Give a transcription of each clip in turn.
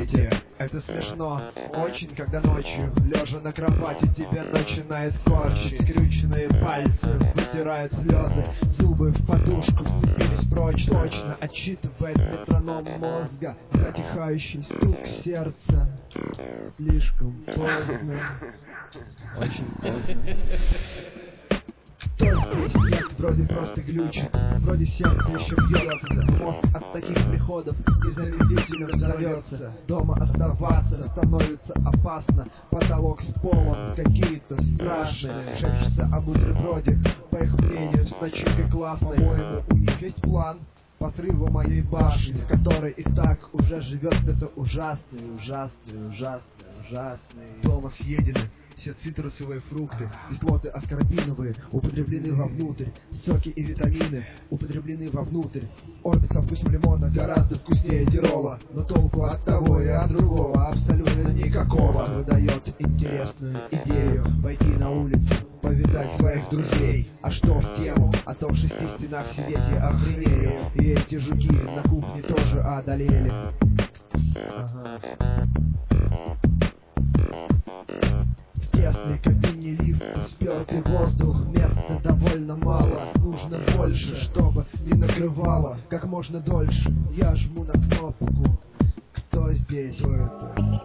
Пойте, это смешно очень, когда ночью, лежа на кровати, тебя начинает корчить. Скрюченные пальцы вытирают слезы, зубы в подушку вцепились прочь. Точно отсчитывает метроном мозга затихающий стук сердца. Слишком поздно, очень поздно. Кто здесь? Нет, вроде просто глючит, вроде сердце еще бьется. Мозг от таких приходов незамедлительно взорвется. Дома оставаться становится опасно. Потолок с полом какие-то страшные. Шепчется о бутерброде, по их мнению, с начинкой классной. По-моему, у них есть план по срыву моей башни, в которой и так уже живет это ужасный. Дома съедены все цитрусовые фрукты, кислоты аскорбиновые употреблены вовнутрь, соки и витамины употреблены вовнутрь. Обе со вкусом лимона гораздо вкуснее дирола, но толку от того и от другого абсолютно никакого. Выдает интересную идею пойти на улицу, повидать своих друзей. А что в тему? А то в 6 стенах сидеть я охренею. И эти жуки на кухне тоже одолели. Ага. В тесной кабине лифта спертый воздух, места довольно мало, нужно больше, чтобы не накрывало как можно дольше. Я жму на кнопку. Кто здесь? Кто это?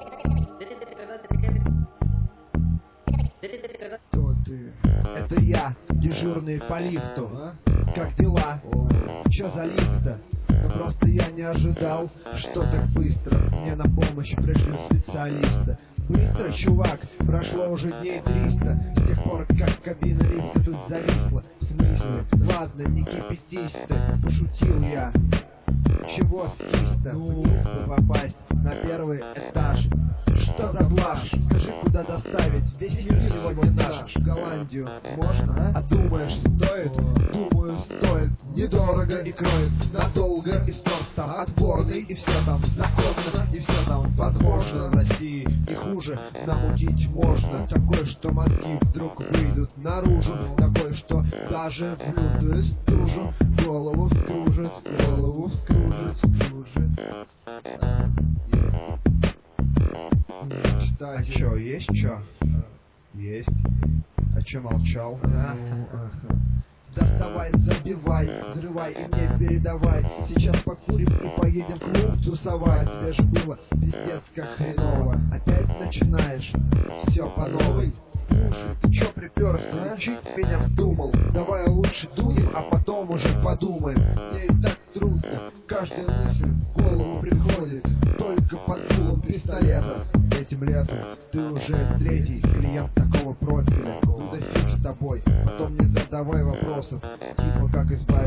Кто ты? Это я, дежурный по лифту. Как дела? Чё за лифт-то? Но просто я не ожидал, что так быстро мне на помощь пришлют специалиста. Быстро, чувак, прошло уже дней 300 с тех пор, как кабина лифта тут зависла. В смысле? Ладно, не кипятись ты, пошутил я. Чего скись-то? Вниз бы попасть на первый этаж. Что за блажь? Скажи, куда доставить? Весь мир сегодня наш. В Голландию можно, а? Думаешь, стоит? Думаю, стоит. Недорого и кроет надолго. И сорт там отборный, и все там законно, и все там возможно. В России и хуже намутить можно. Такое, что мозги вдруг выйдут наружу. Такое, что даже в лютую стужу голову вскружит, голову вскружит. Кстати, а чё, есть чё? Есть. А чё молчал? Доставай, забивай, взрывай и мне передавай. Сейчас покурим и поедем в клуб тусовать. Тебе же было пиздец как хреново. Опять начинаешь все по новой. Слушай, ты чё приперся? Лечить меня вздумал. Давай лучше дунем, а потом уже подумаем. Мне и так трудно, каждая мысль в голову приходит только под дулом пистолета. Этим летом ты уже 3-й клиент такого профиля. Ну да фиг с тобой, потом не задавай вопросов, типа как избавиться